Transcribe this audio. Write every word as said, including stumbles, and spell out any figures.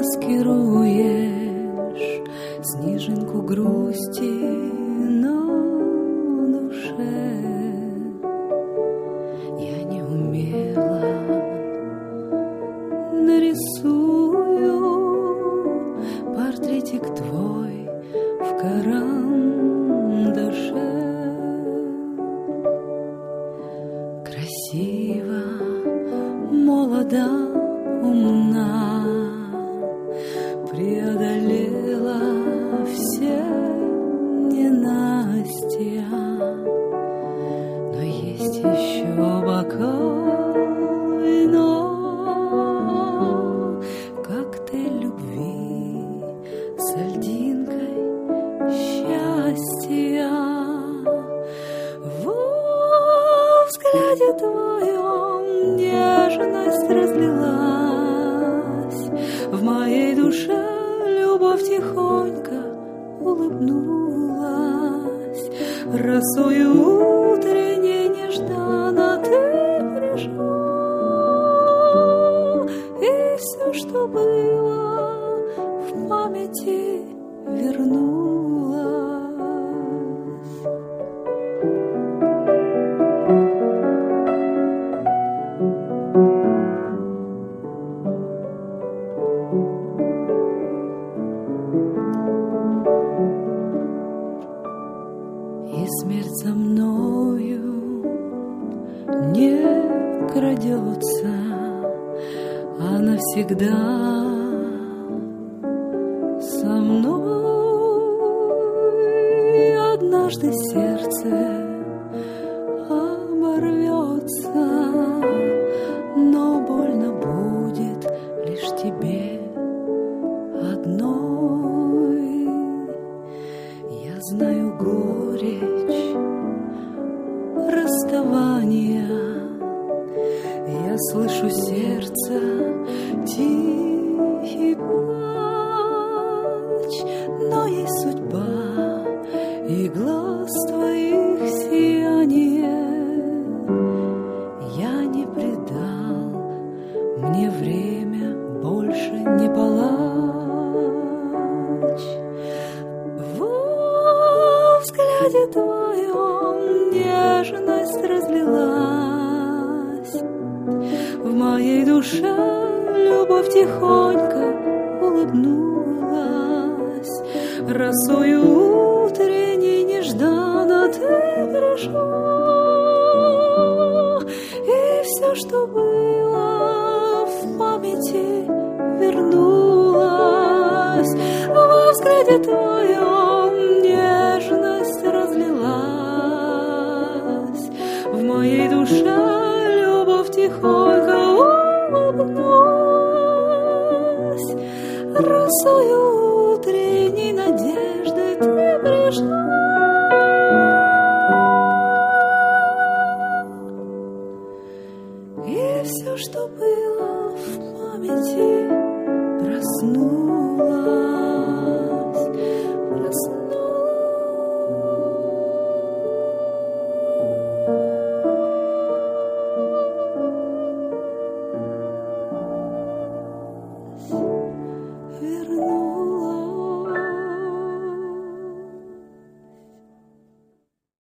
маскируешь снежинку грусти на душе. Я не умела нарисую портретик твой в карандаше. Красиво, молода, умна, преодолела все ненастья, но есть еще бокал вина, коктейль любви с льдинкой счастья. Во взгляде твоем нежность разлилась, в моей душе любовь тихонько улыбнулась. Росою утренней нежданно ты пришел, и все, что было в памяти, вернулось. И смерть за мною не крадется, а навсегда со мной. Однажды сердце оборвется, но больно будет лишь тебе одной. Я знаю горечь расставания, я слышу сердце тихий плач, но есть судьба и глаз твоих сияние. Я не предал, мне время больше не палач. Во взгляде твоем нежность разлилась, в моей душе любовь тихонько улыбнулась. Росою утренней нежданно ты пришел, и все, что было в памяти, вернулось. Во взгляде твоем нежность разлилась, в моей душе любовь тихонько улыбнулась. Росою утренней надеждой ты пришла, и все, что было в памяти, проснулось.